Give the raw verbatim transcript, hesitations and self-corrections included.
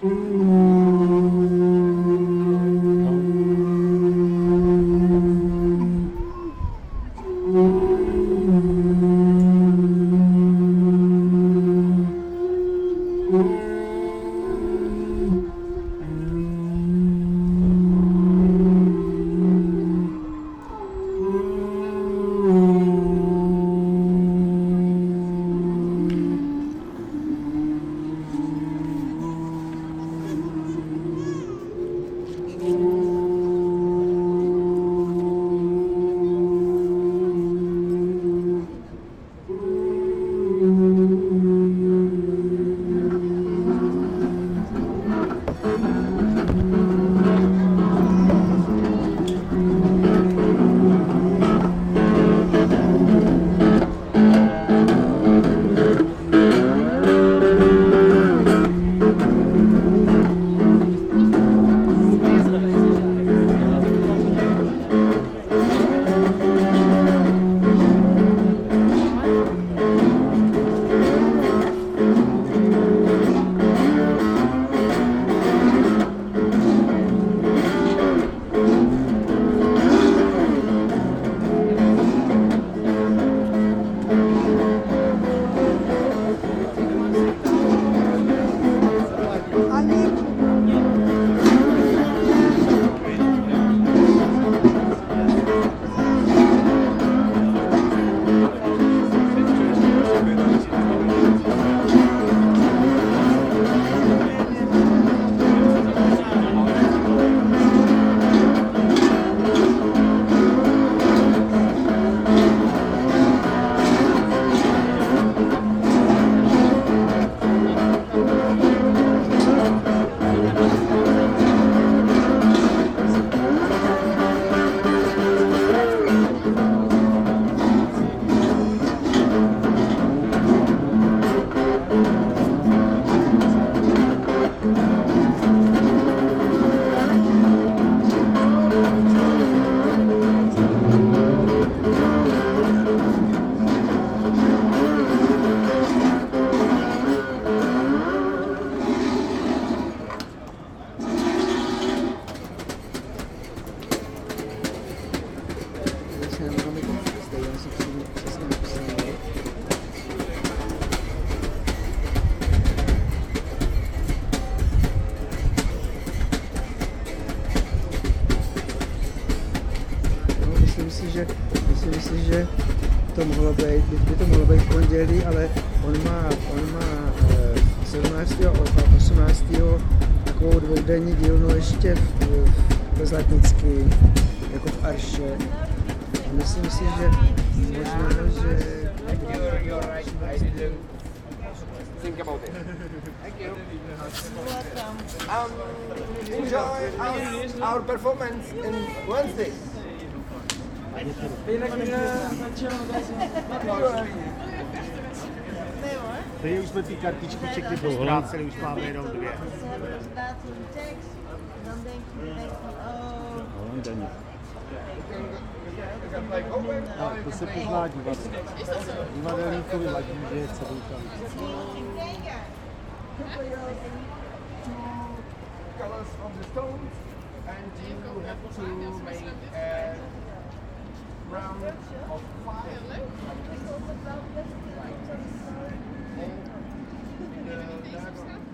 Myslím si, že to mohlo být, by to mohlo být pondělí, ale on má, on má sedmnáctého a osmnáctého takovou dvoudenní dílnu ještě v, v Zlatnický, jako v Arše. A myslím si, že možná, že... Think about it. Thank you. Um, enjoy our, our performance in Wednesday. Tady už jsme ty kartičky všechny poztráceli, už máme jenom dvě. No, to se pozná divadlo. Divadelníkovi vadí, že je celý tam. Colors of the stones, and you have to make a round of five. And the diagonal